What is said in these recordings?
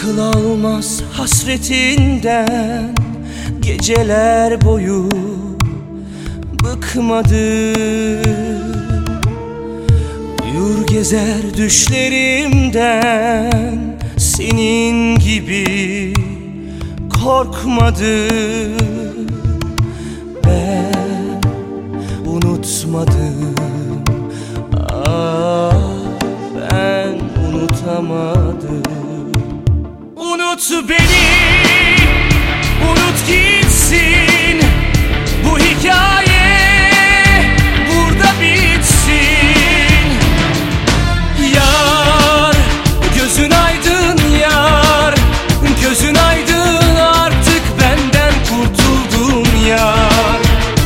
Akıl almaz hasretinden geceler boyu bıkmadı. Uyur gezer düşlerimden senin gibi korkmadı. Ben unutmadım, ben unutamadım. Unut beni, unut gitsin, bu hikaye burada bitsin. Yar, gözün aydın yar, gözün aydın, artık benden kurtuldun yar.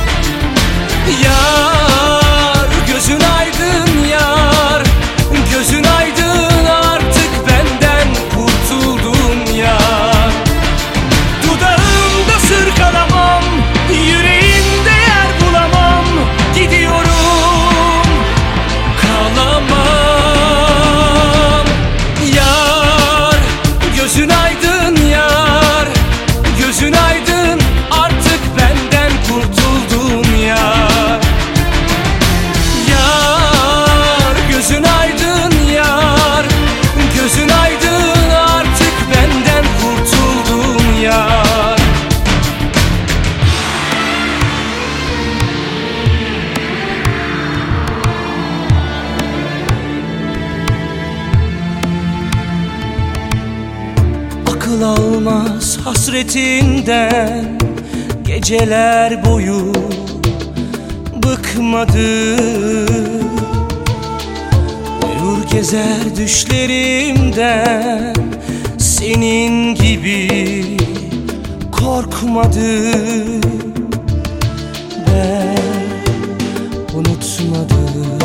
Yar, gözün aydın yar, gözün aydın, artık benden kurtuldun yar. Dudağımda sırkalamam, yüreğimde yer bulamam, gidiyorum, kalamam. Yar, gözün aydın yar, gözün aydın, artık benden kurtuldun yar. Yar, gözün aydın yar, gözün aydın, artık benden kurtuldun yar. Akıl almaz hasretinden geceler boyu bıkmadı. Uyur gezer düşlerimden senin gibi korkmadı. Ben unutmadım,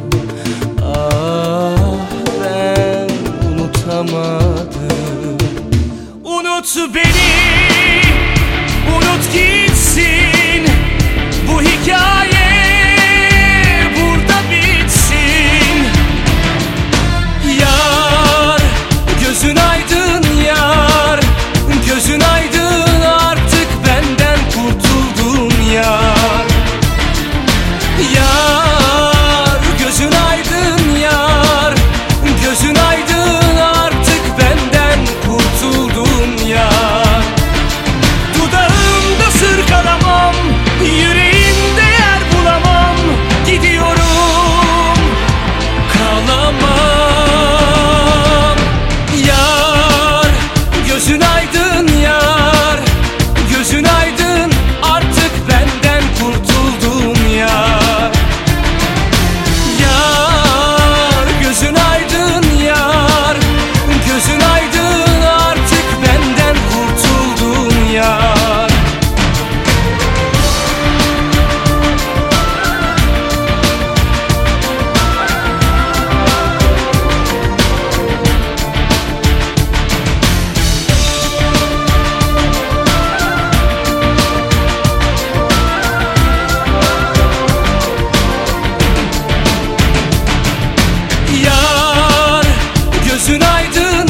ben unutamadım. Unut beni, unut gitsin, bu hikaye burada bitsin. Yar, gözün aydın yar, gözün aydın, artık benden kurtuldun yar. Yar, gözün aydın yar, gözün aydın, artık benden kurtuldun yar. Dudağımda sırkalamam, yüreğimde yer bulamam, gidiyorum, kalamam. Yar, gözün aydın yar, gözün aydın, artık benden kurtuldun yar. Yar, gözün aydın yar, gözün aydın, artık benden kurtuldun yar. Yar, gözün aydın